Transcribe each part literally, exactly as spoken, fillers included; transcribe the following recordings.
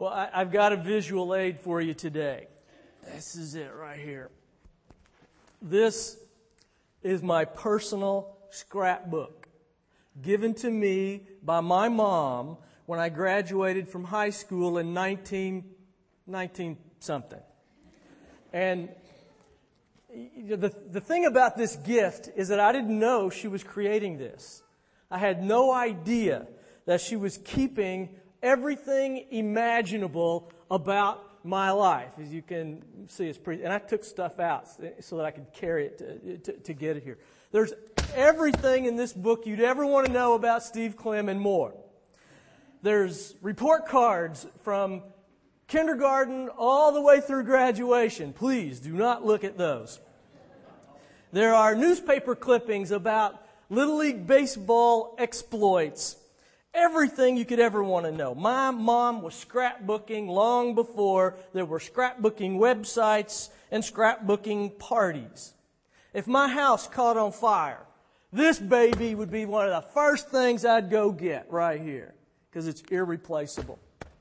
Well, I, I've got a visual aid for you today. This is it right here. This is my personal scrapbook given to me by my mom when I graduated from high school in nineteen, nineteen something. And the, the thing about this gift is that I didn't know she was creating this. I had no idea that she was keeping everything imaginable about my life. As you can see, it's pretty, and I took stuff out so that I could carry it to, to, to get it here. There's everything in this book you'd ever want to know about Steve Clem and more. There's report cards from kindergarten all the way through graduation. Please do not look at those. There are newspaper clippings about Little League baseball exploits. Everything you could ever want to know. My mom was scrapbooking long before there were scrapbooking websites and scrapbooking parties. If my house caught on fire, this baby would be one of the first things I'd go get right here because it's irreplaceable.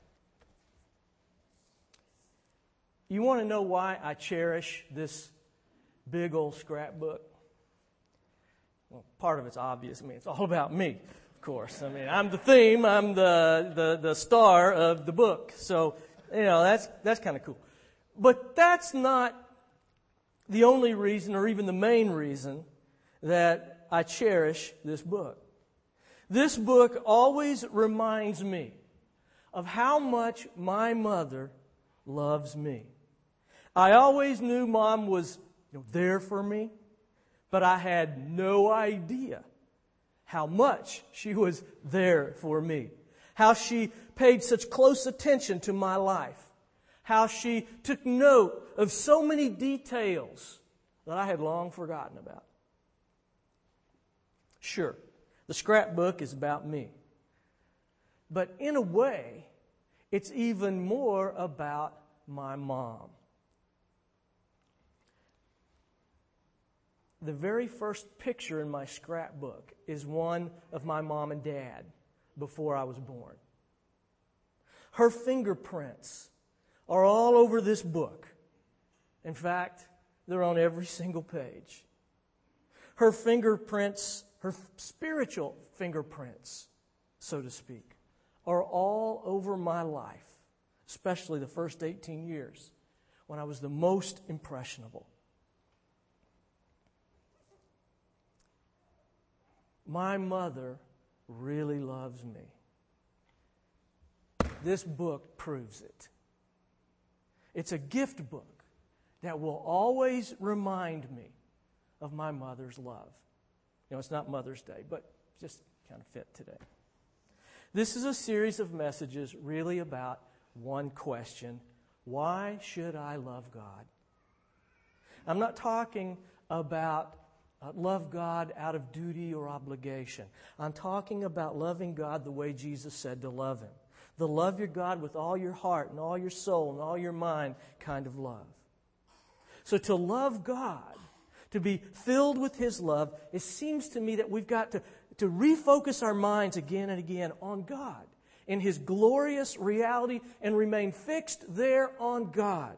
You want to know why I cherish this big old scrapbook? Well, part of it's obvious. I mean, it's all about me. Of course. I mean, I'm the theme. I'm the, the, the star of the book. So, you know, that's, that's kind of cool. But that's not the only reason or even the main reason that I cherish this book. This book always reminds me of how much my mother loves me. I always knew Mom was, you know, there for me, but I had no idea how much she was there for me. How she paid such close attention to my life. How she took note of so many details that I had long forgotten about. Sure, the scrapbook is about me. But in a way, it's even more about my mom. The very first picture in my scrapbook is one of my mom and dad before I was born. Her fingerprints are all over this book. In fact, they're on every single page. Her fingerprints, her spiritual fingerprints, so to speak, are all over my life, especially the first eighteen years when I was the most impressionable. My mother really loves me. This book proves it. It's a gift book that will always remind me of my mother's love. You know, it's not Mother's Day, but just kind of fit today. This is a series of messages really about one question: why should I love God? I'm not talking about Uh, love God out of duty or obligation. I'm talking about loving God the way Jesus said to love Him. The love your God with all your heart and all your soul and all your mind kind of love. So to love God, to be filled with His love, it seems to me that we've got to, to refocus our minds again and again on God in His glorious reality and remain fixed there on God.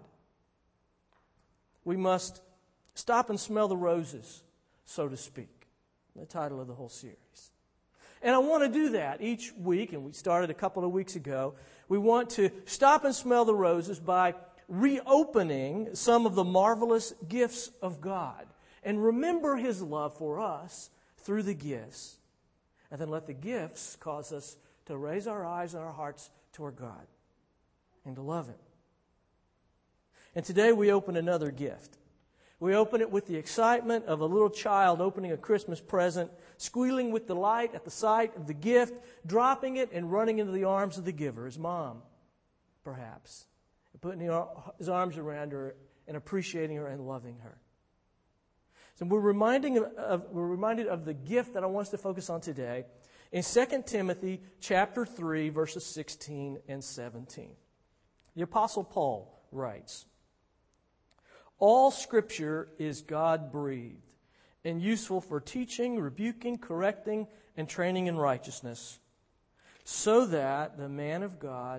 We must stop and smell the roses, so to speak, the title of the whole series. And I want to do that each week, and we started a couple of weeks ago. We want to stop and smell the roses by reopening some of the marvelous gifts of God and remember His love for us through the gifts, and then let the gifts cause us to raise our eyes and our hearts toward God and to love Him. And today we open another gift. We open it with the excitement of a little child opening a Christmas present, squealing with delight at the sight of the gift, dropping it and running into the arms of the giver, his mom, perhaps, and putting his arms around her and appreciating her and loving her. So we're reminding of, we're reminded of the gift that I want us to focus on today in Second Timothy chapter three, verses sixteen and seventeen. The Apostle Paul writes, "All Scripture is God-breathed and useful for teaching, rebuking, correcting, and training in righteousness, so that the man of God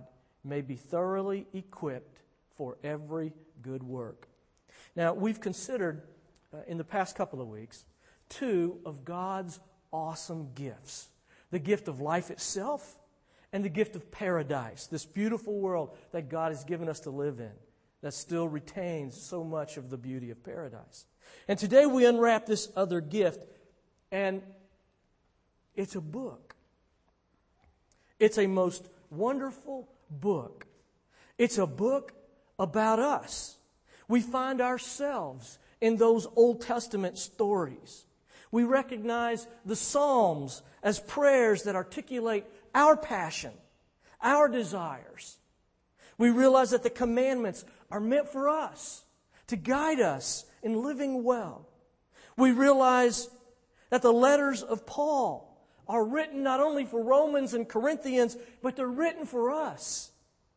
may be thoroughly equipped for every good work. Now, we've considered uh, in the past couple of weeks two of God's awesome gifts. The gift of life itself and the gift of paradise, this beautiful world that God has given us to live in that still retains so much of the beauty of paradise. And today we unwrap this other gift, and it's a book. It's a most wonderful book. It's a book about us. We find ourselves in those Old Testament stories. We recognize the Psalms as prayers that articulate our passion, our desires. We realize that the commandments are meant for us, to guide us in living well. We realize that the letters of Paul are written not only for Romans and Corinthians, but they're written for us.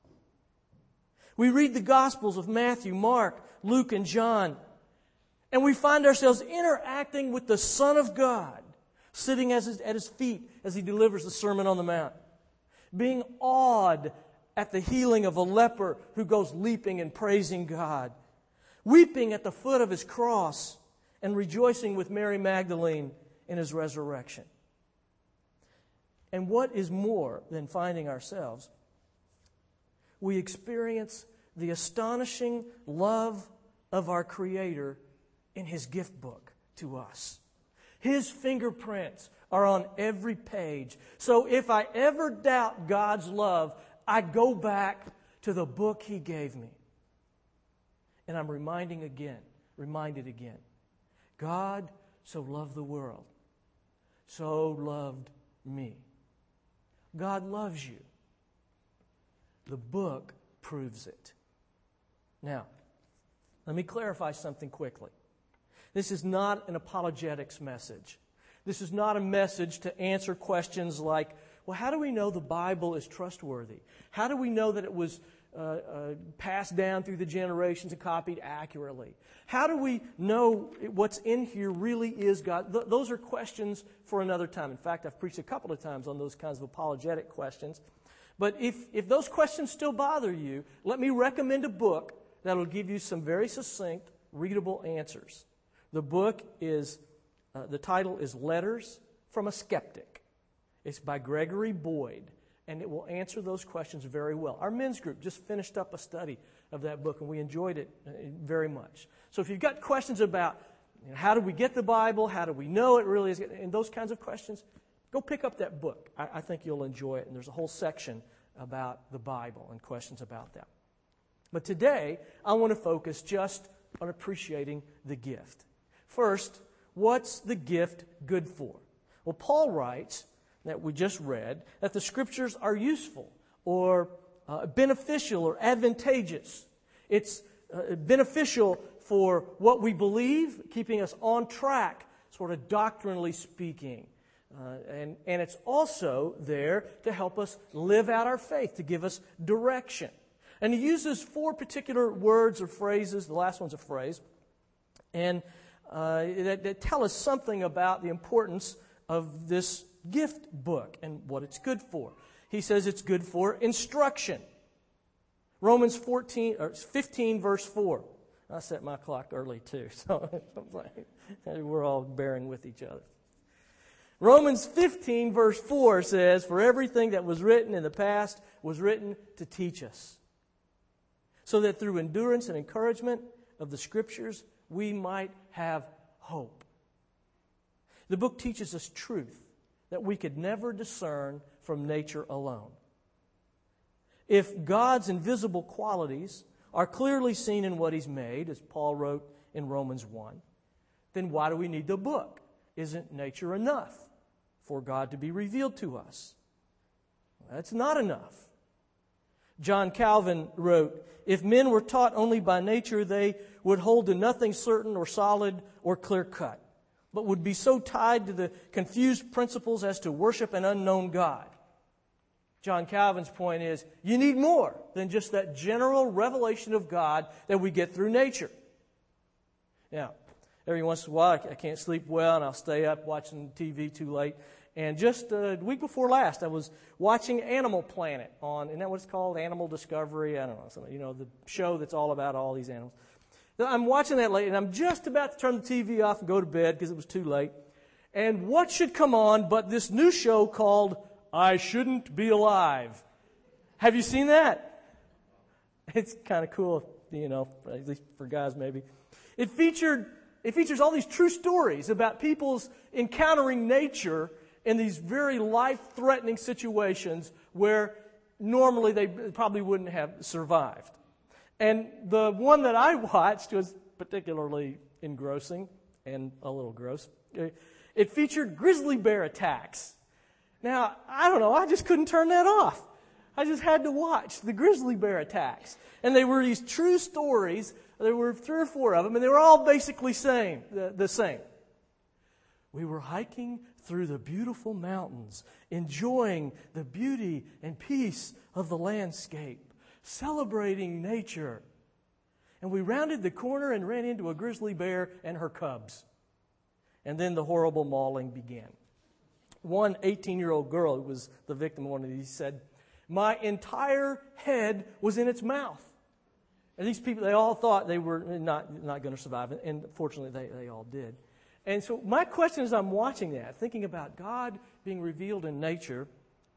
We read the Gospels of Matthew, Mark, Luke, and John, and we find ourselves interacting with the Son of God, sitting at his, at his feet as he delivers the Sermon on the Mount, being awed at the healing of a leper who goes leaping and praising God, weeping at the foot of his cross, and rejoicing with Mary Magdalene in his resurrection. And what is more than finding ourselves, we experience the astonishing love of our Creator in His gift book to us. His fingerprints are on every page. So if I ever doubt God's love, I go back to the book He gave me. And I'm reminding again, reminded again, God so loved the world, so loved me. God loves you. The book proves it. Now, let me clarify something quickly. This is not an apologetics message. This is not a message to answer questions like, well, how do we know the Bible is trustworthy? How do we know that it was uh, uh, passed down through the generations and copied accurately? How do we know what's in here really is God? Th- those are questions for another time. In fact, I've preached a couple of times on those kinds of apologetic questions. But if, if those questions still bother you, let me recommend a book that will give you some very succinct, readable answers. The book is, uh, the title is Letters from a Skeptic. It's by Gregory Boyd, and it will answer those questions very well. Our men's group just finished up a study of that book, and we enjoyed it very much. So if you've got questions about, you know, how do we get the Bible, how do we know it really is, and those kinds of questions, go pick up that book. I, I think you'll enjoy it, and there's a whole section about the Bible and questions about that. But today, I want to focus just on appreciating the gift. First, what's the gift good for? Well, Paul writes, that we just read, that the Scriptures are useful or uh, beneficial or advantageous. It's uh, beneficial for what we believe, keeping us on track, sort of doctrinally speaking. Uh, and, and it's also there to help us live out our faith, to give us direction. And he uses four particular words or phrases, the last one's a phrase, and uh, that, that tell us something about the importance of this gift book and what it's good for. He says it's good for instruction. Romans fourteen or fifteen verse four. I set my clock early too, so we're all bearing with each other. Romans fifteen verse four says, "For everything that was written in the past was written to teach us, so that through endurance and encouragement of the Scriptures we might have hope." The book teaches us truth that we could never discern from nature alone. If God's invisible qualities are clearly seen in what He's made, as Paul wrote in Romans one, then why do we need the book? Isn't nature enough for God to be revealed to us? That's not enough. John Calvin wrote, "If men were taught only by nature, they would hold to nothing certain or solid or clear-cut, but would be so tied to the confused principles as to worship an unknown God." John Calvin's point is, you need more than just that general revelation of God that we get through nature. Now, every once in a while I can't sleep well and I'll stay up watching T V too late, And just uh, the week before last, I was watching Animal Planet on, isn't that what it's called? Animal Discovery? I don't know. Something, you know, the show that's all about all these animals. I'm watching that late, and I'm just about to turn the T V off and go to bed because it was too late. And what should come on but this new show called I Shouldn't Be Alive? Have you seen that? It's kind of cool, you know, at least for guys maybe. It featured, it features all these true stories about people's encountering nature in these very life-threatening situations where normally they probably wouldn't have survived. And the one that I watched was particularly engrossing and a little gross. It featured grizzly bear attacks. Now, I don't know, I just couldn't turn that off. I just had to watch the grizzly bear attacks. And they were these true stories. There were three or four of them, and they were all basically same, the, the same. We were hiking through the beautiful mountains, enjoying the beauty and peace of the landscape, celebrating nature. And we rounded the corner and ran into a grizzly bear and her cubs. And then the horrible mauling began. One eighteen-year-old girl who was the victim of one of these said, "My entire head was in its mouth." And these people, they all thought they were not, not going to survive. And fortunately, they, they all did. And so my question as I'm watching that, thinking about God being revealed in nature,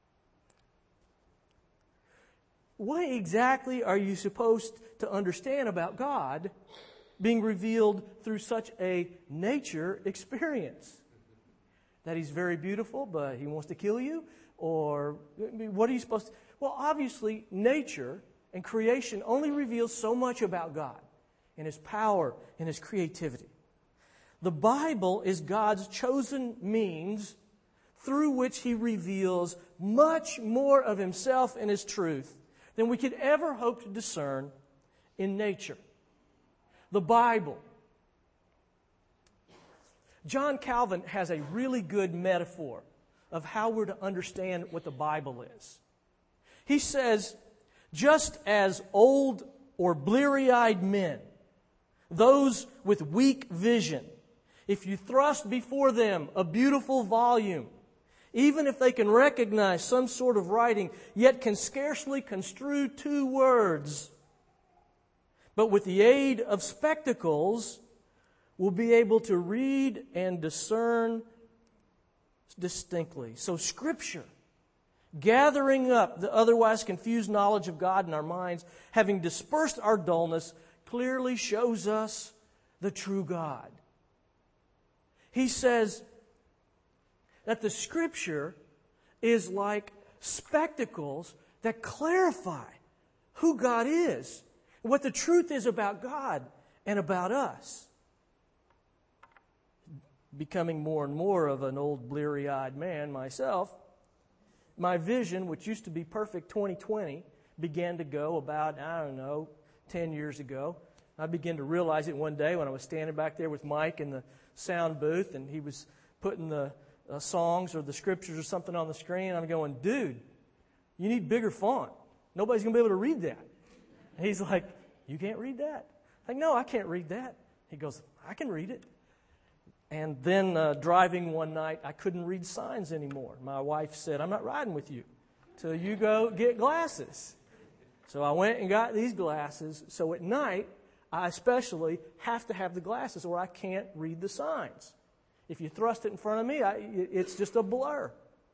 what exactly are you supposed to understand about God being revealed through such a nature experience? That He's very beautiful, but He wants to kill you? Or what are you supposed to... Well, obviously, nature and creation only reveals so much about God and His power and His creativity. The Bible is God's chosen means through which He reveals much more of Himself and His truth than we could ever hope to discern in nature. The Bible. John Calvin has a really good metaphor of how we're to understand what the Bible is. He says, just as old or bleary-eyed men, those with weak vision, if you thrust before them a beautiful volume, even if they can recognize some sort of writing, yet can scarcely construe two words, but with the aid of spectacles will be able to read and discern distinctly. So Scripture, gathering up the otherwise confused knowledge of God in our minds, having dispersed our dullness, clearly shows us the true God. He says that the Scripture is like spectacles that clarify who God is, what the truth is about God and about us. Becoming more and more of an old bleary-eyed man myself, my vision, which used to be perfect twenty twenty, began to go about, I don't know, ten years ago. I began to realize it one day when I was standing back there with Mike in the sound booth, and he was putting the uh, songs or the scriptures or something on the screen. I'm going, dude, you need bigger font. Nobody's going to be able to read that. And he's like, you can't read that? I'm like, no, I can't read that. He goes, I can read it. And then uh, driving one night, I couldn't read signs anymore. My wife said, I'm not riding with you till you go get glasses. So I went and got these glasses. So at night, I especially have to have the glasses or I can't read the signs. If you thrust it in front of me, I, it's just a blur.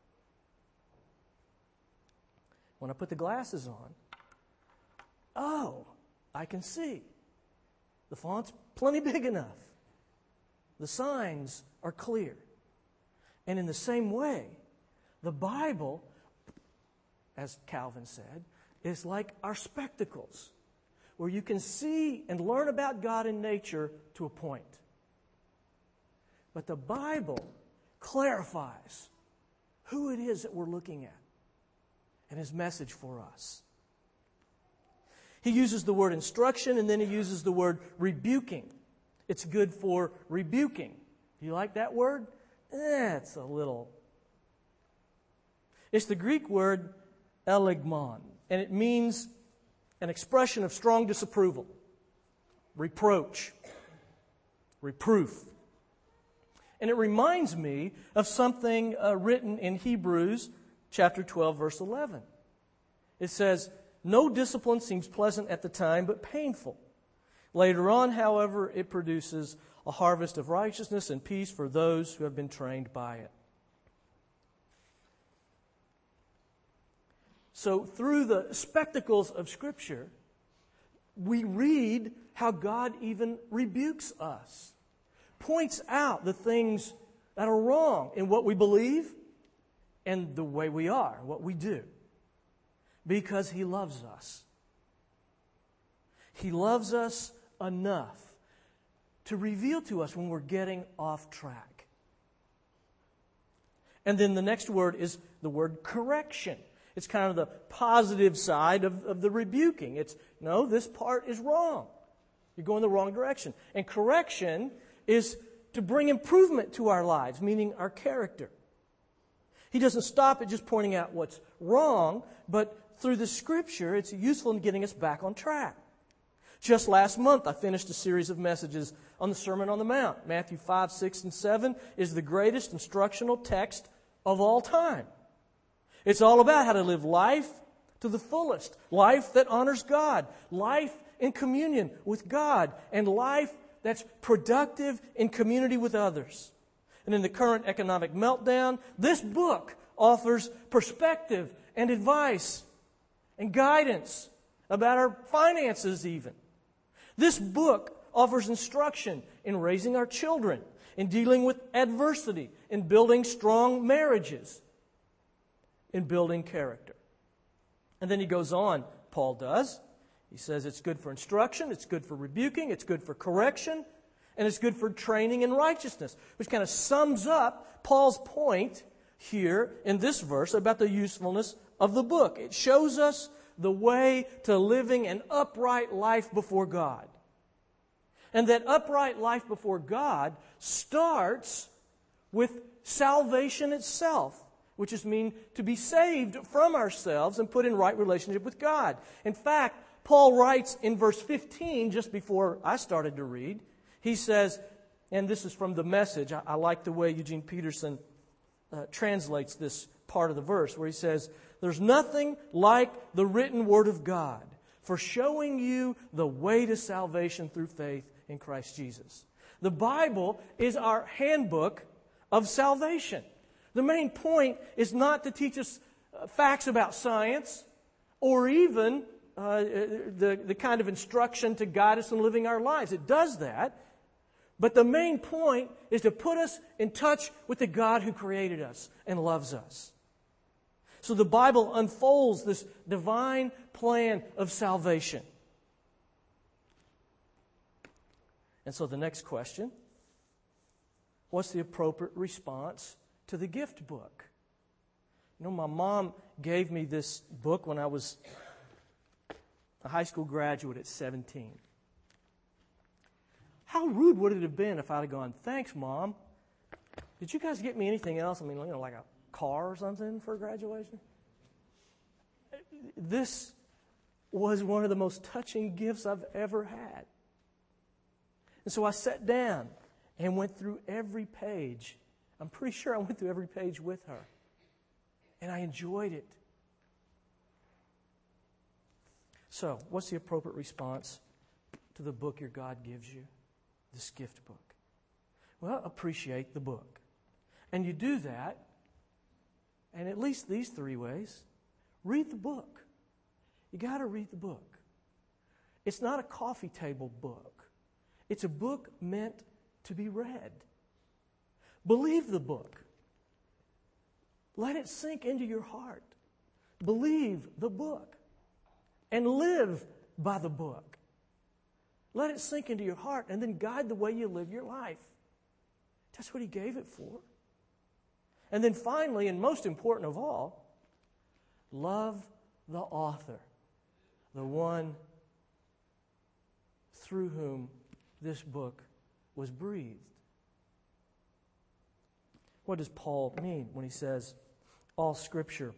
When I put the glasses on, oh, I can see. The font's plenty big enough. The signs are clear. And in the same way, the Bible, as Calvin said, is like our spectacles, where you can see and learn about God and nature to a point. But the Bible clarifies who it is that we're looking at and His message for us. He uses the word instruction, and then he uses the word rebuking. It's good for rebuking. You like that word? Eh, it's a little... It's the Greek word elegmon, and it means an expression of strong disapproval, reproach, reproof. And it reminds me of something uh, written in Hebrews chapter twelve, verse eleven. It says, "No discipline seems pleasant at the time, but painful. Later on, however, it produces a harvest of righteousness and peace for those who have been trained by it." So through the spectacles of Scripture, we read how God even rebukes us, points out the things that are wrong in what we believe and the way we are, what we do, because He loves us. He loves us enough to reveal to us when we're getting off track. And then the next word is the word correction. It's kind of the positive side of, of the rebuking. It's, no, this part is wrong. You're going the wrong direction. And correction is to bring improvement to our lives, meaning our character. He doesn't stop at just pointing out what's wrong, but through the Scripture, it's useful in getting us back on track. Just last month, I finished a series of messages on the Sermon on the Mount. Matthew five, six, and seven is the greatest instructional text of all time. It's all about how to live life to the fullest, life that honors God, life in communion with God, and life that's productive in community with others. And in the current economic meltdown, this book offers perspective and advice and guidance about our finances even. This book offers instruction in raising our children, in dealing with adversity, in building strong marriages, in building character. And then he goes on, Paul does. He says it's good for instruction, it's good for rebuking, it's good for correction, and it's good for training in righteousness, which kind of sums up Paul's point here in this verse about the usefulness of the book. It shows us the way to living an upright life before God. And that upright life before God starts with salvation itself, which is mean to be saved from ourselves and put in right relationship with God. In fact, Paul writes in verse fifteen, just before I started to read, he says, and this is from the Message, I, I like the way Eugene Peterson uh, translates this part of the verse, where he says, "There's nothing like the written Word of God for showing you the way to salvation through faith in Christ Jesus." The Bible is our handbook of salvation. The main point is not to teach us uh, facts about science or even uh, the, the kind of instruction to guide us in living our lives. It does that. But the main point is to put us in touch with the God who created us and loves us. So the Bible unfolds this divine plan of salvation. And so the next question, what's the appropriate response to the gift book? You know, my mom gave me this book when I was a high school graduate at seventeen. How rude would it have been if I'd have gone, "Thanks, Mom. Did you guys get me anything else? I mean, you know, like a car or something for graduation?" This was one of the most touching gifts I've ever had. And so I sat down and went through every page. I'm pretty sure I went through every page with her. And I enjoyed it. So, what's the appropriate response to the book your God gives you? This gift book. Well, appreciate the book. And you do that in at least these three ways. Read the book. You got to read the book. It's not a coffee table book. It's a book meant to be read. Believe the book. Let it sink into your heart. Believe the book. And live by the book. Let it sink into your heart and then guide the way you live your life. That's what He gave it for. And then finally, and most important of all, love the author, the one through whom this book was breathed. What does Paul mean when he says all Scripture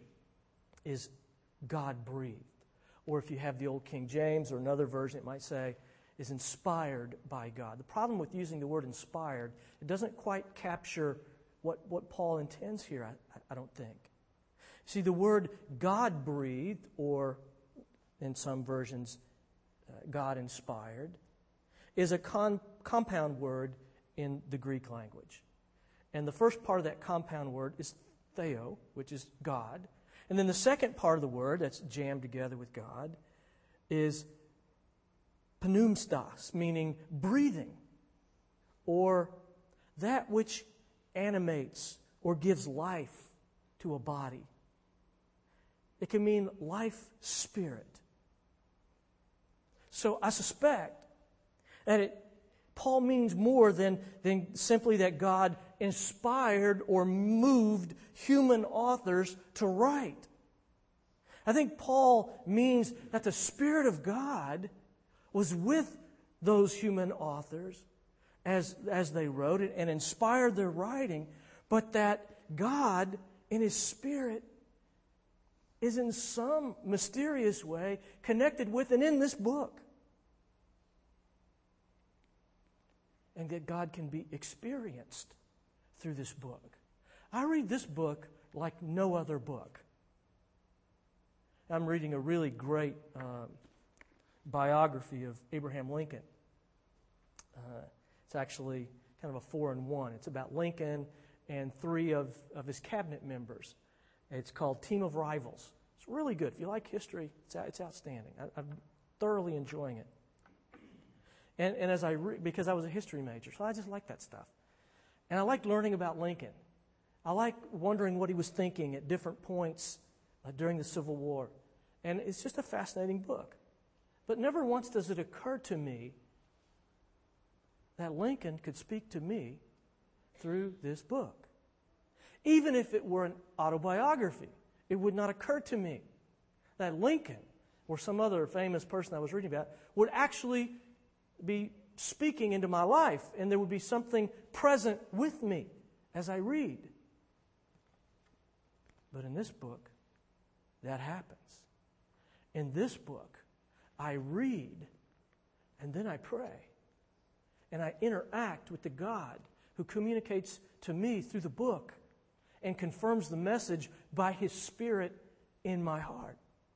is God-breathed? Or if you have the old King James or another version, it might say is inspired by God. The problem with using the word inspired, it doesn't quite capture what, what Paul intends here, I, I don't think. See, the word God-breathed, or in some versions, uh, God-inspired, is a con- compound word in the Greek language. And the first part of that compound word is theo, which is God. And then the second part of the word that's jammed together with God is pneumstos, meaning breathing, or that which animates or gives life to a body. It can mean life spirit. So I suspect that it, Paul means more than, than simply that God inspired or moved human authors to write. I think Paul means that the Spirit of God was with those human authors as, as they wrote it and inspired their writing, but that God, in His Spirit, is in some mysterious way connected with and in this book. And that God can be experienced through this book. I read this book like no other book. I'm reading a really great um, biography of Abraham Lincoln. Uh, it's actually kind of a four-in-one. It's about Lincoln and three of, of his cabinet members. It's called Team of Rivals. It's really good. If you like history, it's, it's outstanding. I, I'm thoroughly enjoying it. And, and as I re- because I was a history major, so I just like that stuff. And I liked learning about Lincoln. I like wondering what he was thinking at different points uh, during the Civil War. And it's just a fascinating book. But never once does it occur to me that Lincoln could speak to me through this book. Even if it were an autobiography, it would not occur to me that Lincoln or some other famous person I was reading about would actually be speaking into my life, and there would be something present with me as I read. But in this book, that happens. In this book, I read, and then I pray, and I interact with the God who communicates to me through the book and confirms the message by His Spirit in my heart.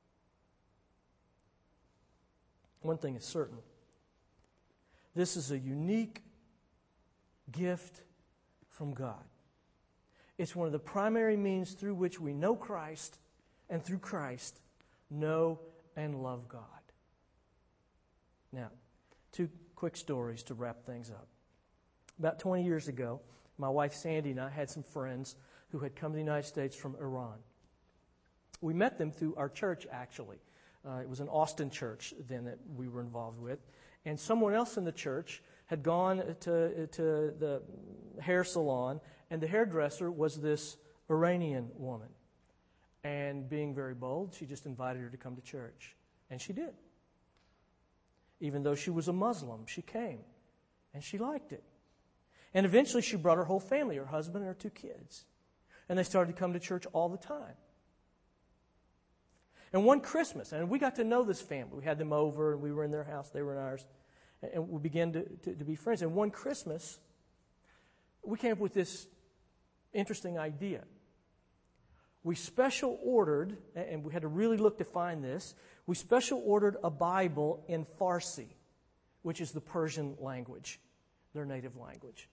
One thing is certain. This is a unique gift from God. It's one of the primary means through which we know Christ, and through Christ, know and love God. Now, two quick stories to wrap things up. About twenty years ago, my wife Sandy and I had some friends who had come to the United States from Iran. We met them through our church, actually. Uh, it was an Austin church then that we were involved with. And someone else in the church had gone to, to the hair salon, and the hairdresser was this Iranian woman. And being very bold, she just invited her to come to church. And she did. Even though she was a Muslim, she came. And she liked it. And eventually she brought her whole family, her husband and her two kids. And they started to come to church all the time. And one Christmas, and we got to know this family. We had them over, and we were in their house, they were in ours. And we began to, to, to be friends. And one Christmas, we came up with this interesting idea. We special ordered, and we had to really look to find this, we special ordered a Bible in Farsi, which is the Persian language, their native language.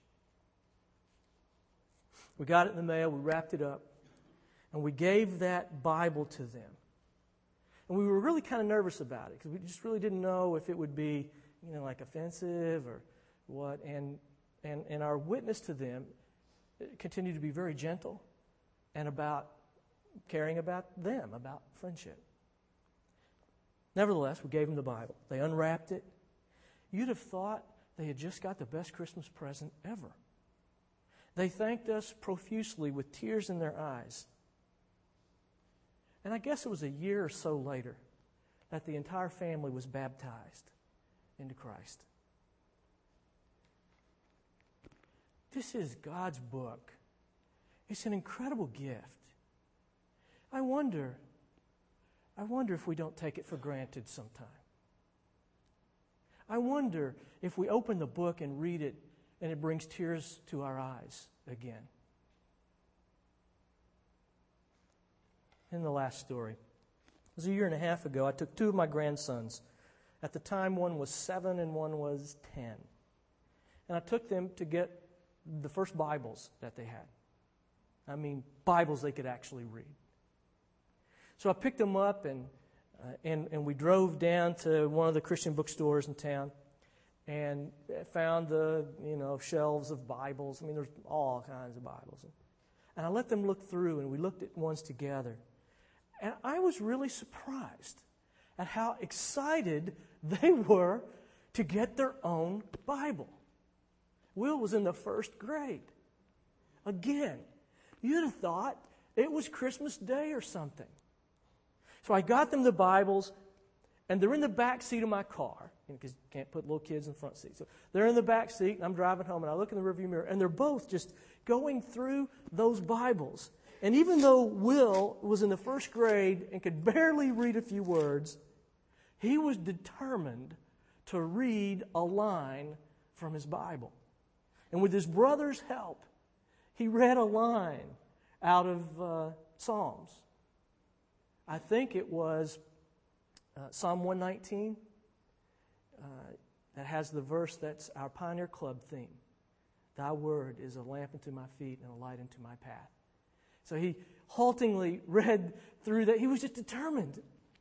We got it in the mail, we wrapped it up, and we gave that Bible to them. And we were really kind of nervous about it because we just really didn't know if it would be, you know, like offensive or what. And and and our witness to them continued to be very gentle and about caring about them, about friendship. Nevertheless, we gave them the Bible. They unwrapped it. You'd have thought they had just got the best Christmas present ever. They thanked us profusely with tears in their eyes. And I guess it was a year or so later that the entire family was baptized into Christ. This is God's book. It's an incredible gift. I wonder, I wonder if we don't take it for granted sometime. I wonder if we open the book and read it and it brings tears to our eyes again. In the last story, it was a year and a half ago. I took two of my grandsons. At the time, one was seven and one was ten. And I took them to get the first Bibles that they had. I mean, Bibles they could actually read. So I picked them up and uh, and and we drove down to one of the Christian bookstores in town and found the, you know, shelves of Bibles. I mean, there's all kinds of Bibles. And I let them look through, and we looked at ones together. And I was really surprised at how excited they were to get their own Bible. Will was in the first grade. Again, you'd have thought it was Christmas Day or something. So I got them the Bibles, and they're in the back seat of my car, because you can't put little kids in the front seat. So they're in the back seat, and I'm driving home, and I look in the rearview mirror, and they're both just going through those Bibles. And even though Will was in the first grade and could barely read a few words, he was determined to read a line from his Bible. And with his brother's help, he read a line out of uh, Psalms. I think it was uh, Psalm one nineteen uh, that has the verse that's our Pioneer Club theme. Thy word is a lamp unto my feet and a light unto my path. So he haltingly read through that. He was just determined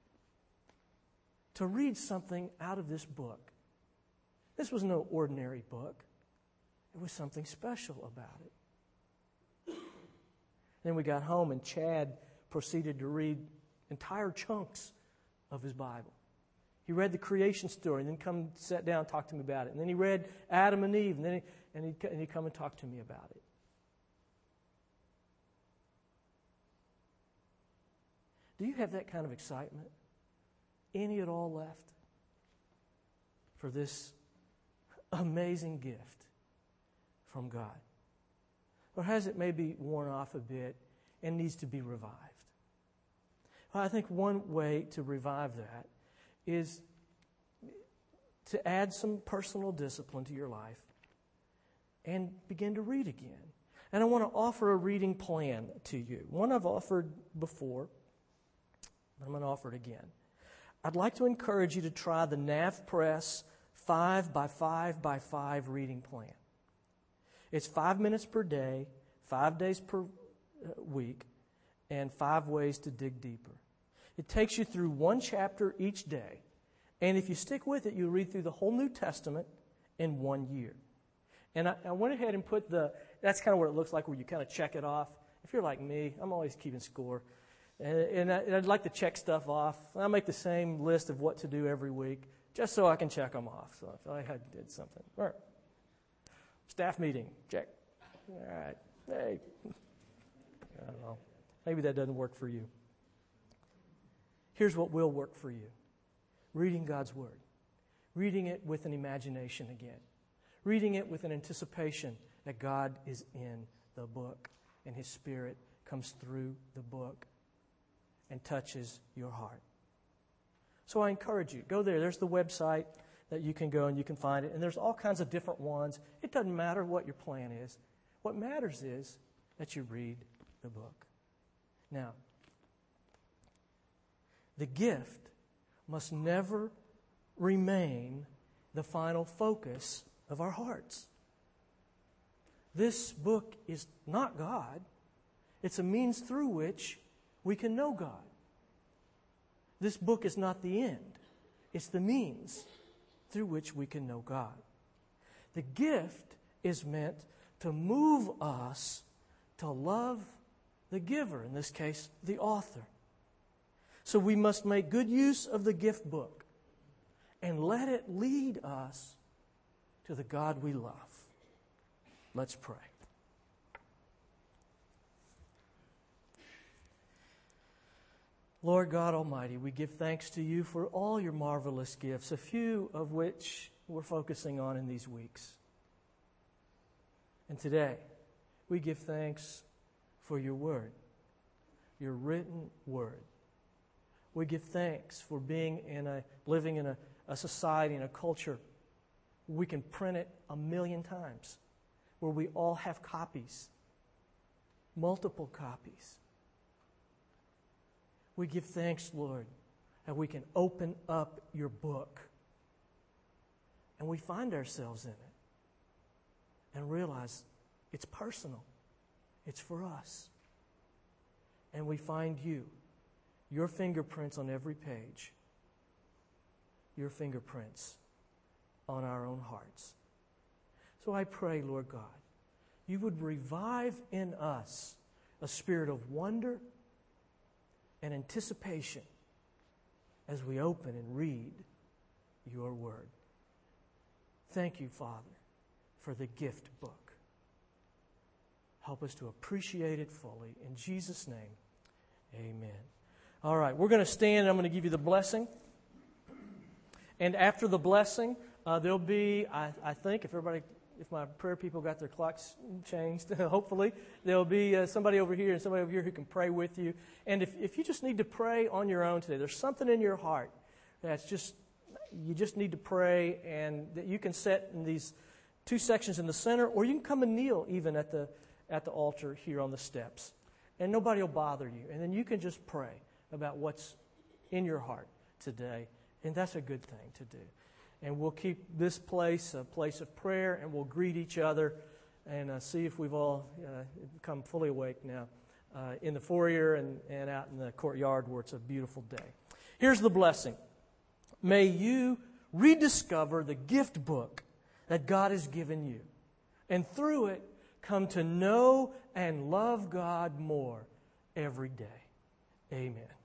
to read something out of this book. This was no ordinary book. There was something special about it. Then we got home and Chad proceeded to read entire chunks of his Bible. He read the creation story and then come sat down and talked to me about it. And then he read Adam and Eve and then he, and he'd, and he'd come and talk to me about it. Do you have that kind of excitement? Any at all left for this amazing gift from God? Or has it maybe worn off a bit and needs to be revived? Well, I think one way to revive that is to add some personal discipline to your life and begin to read again. And I want to offer a reading plan to you. One I've offered before, but I'm going to offer it again. I'd like to encourage you to try the NavPress five by five by five reading plan. It's five minutes per day, five days per week, and five ways to dig deeper. It takes you through one chapter each day. And if you stick with it, you'll read through the whole New Testament in one year. And I, I went ahead and put the, that's kind of what it looks like where you kind of check it off. If you're like me, I'm always keeping score. And, and, I, and I'd like to check stuff off. I make the same list of what to do every week just so I can check them off. So I feel like I did something. All right. Staff meeting, check. All right. Hey. I don't know. Maybe that doesn't work for you. Here's what will work for you. Reading God's Word. Reading it with an imagination again. Reading it with an anticipation that God is in the book and His Spirit comes through the book and touches your heart. So I encourage you, go there. There's the website that you can go and you can find it. And there's all kinds of different ones. It doesn't matter what your plan is. What matters is that you read the book. Now, the gift must never remain the final focus of our hearts. This book is not God. It's a means through which we can know God. This book is not the end. It's the means through which we can know God. The gift is meant to move us to love the giver, in this case, the author. So we must make good use of the gift book and let it lead us to the God we love. Let's pray. Lord God Almighty, we give thanks to you for all your marvelous gifts, a few of which we're focusing on in these weeks. And today, we give thanks for your word, your written word. We give thanks for being in a living in a, a society and a culture we can print it a million times, where we all have copies, multiple copies. We give thanks, Lord, that we can open up your book and we find ourselves in it and realize it's personal. It's for us. And we find you, your fingerprints on every page, your fingerprints on our own hearts. So I pray, Lord God, you would revive in us a spirit of wonder and anticipation as we open and read your word. Thank you, Father, for the gift book. Help us to appreciate it fully. In Jesus' name, amen. All right, we're going to stand and I'm going to give you the blessing. And after the blessing, uh, there'll be, I, I think, if everybody, if my prayer people got their clocks changed, hopefully, there'll be uh, somebody over here and somebody over here who can pray with you. And if, if you just need to pray on your own today, there's something in your heart that's just, you just need to pray, and that you can set in these two sections in the center, or you can come and kneel even at the at the altar here on the steps. And nobody will bother you. And then you can just pray about what's in your heart today. And that's a good thing to do. And we'll keep this place a place of prayer, and we'll greet each other and uh, see if we've all uh, come fully awake now uh, in the foyer and, and out in the courtyard where it's a beautiful day. Here's the blessing. May you rediscover the gift book that God has given you, and through it, come to know and love God more every day. Amen.